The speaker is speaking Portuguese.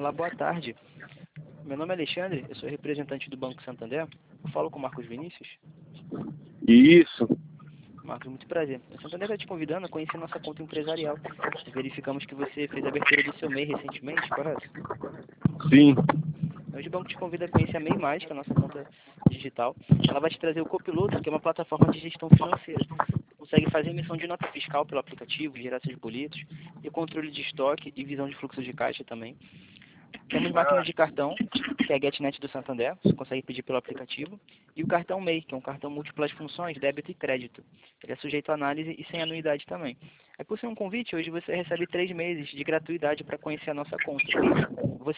Olá, boa tarde. Meu nome é Alexandre, eu sou representante do Banco Santander. Eu falo com o Marcos Vinícius. Isso, Marcos, muito prazer. O Santander está te convidando a conhecer nossa conta empresarial. Verificamos que você fez a abertura do seu MEI recentemente, correto? sim. Hoje o banco te convida a conhecer a MEI Mais, que é a nossa conta digital. Ela vai te trazer o Copiloto, que é uma plataforma de gestão financeira. Consegue fazer emissão de nota fiscal pelo aplicativo, gerar seus boletos, e controle de estoque e visão de fluxo de caixa também. Temos máquina de cartão, que é a GetNet do Santander, você consegue pedir pelo aplicativo, e o cartão MEI, que é um cartão múltiplas funções, débito e crédito. Ele é sujeito a análise e sem anuidade também. Aí por ser um convite, hoje você recebe 3 meses de gratuidade para conhecer a nossa conta. Você